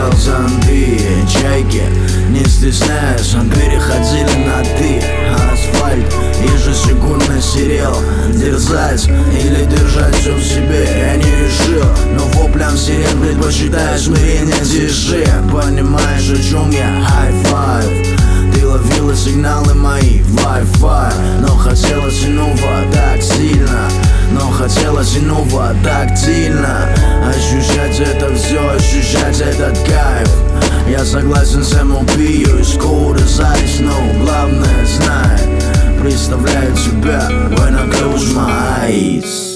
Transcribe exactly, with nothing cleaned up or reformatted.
стоял зомби. Чайки, не стесняясь, переходили на ты. Асфальт ежесекундно серел. Дерзать или держать все в себе я не решил, но воплям сирен предпочитаю смирение тиши. Понимаешь, о чем я? High-five. Ты ловила сигналы мои Wi-Fi, но хотелось иного так сильно, но хотелось иного тактильно. Ощущать это все, ощущать этот кайф. Я согласен с эм о пи, из cold as ice, но главное знай, представляю тебя when I close my eyes.